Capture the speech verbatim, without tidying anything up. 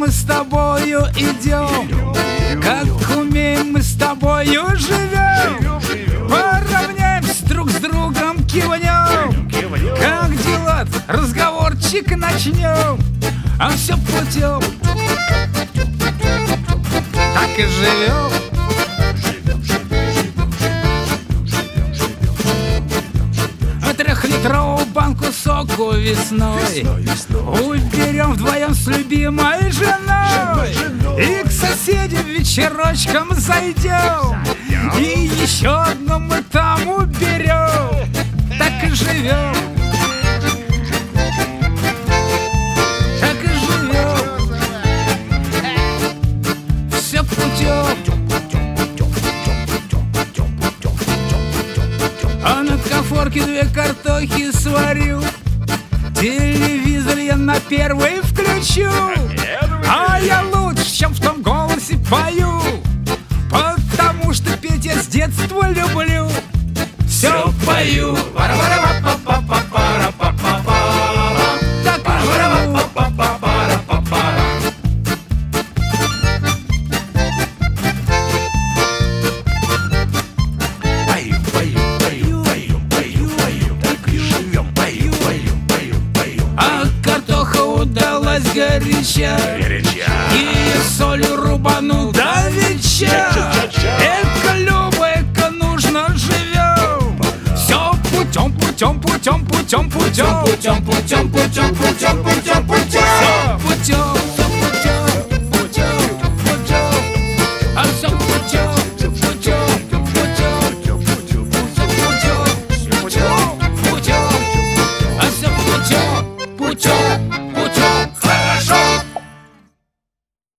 мы с тобою идем, как умеем мы с тобою живем. Поравняемся друг с другом, кивнем, как дела, разговорчик начнем. А все путем, так и живем. Трехлитровую банку соку весной уберем вдвоем с любимой женой. И к соседям вечерочком зайдем, и еще одну мы там уберем. Так и живем, так и живем. Все путем. А на конфорке две картохи сварю, телевизор я на первый включу. А я лучше, чем в том голосе пою, потому что петь я с детства люблю. Все пою, так и живу. Горяча, и солью рубану давеча. Эко, Люба, эко, нужно живем. Все путем, путем, путем, путем, путем, путем, путем, путем, путем, путем, путем, путем, путем.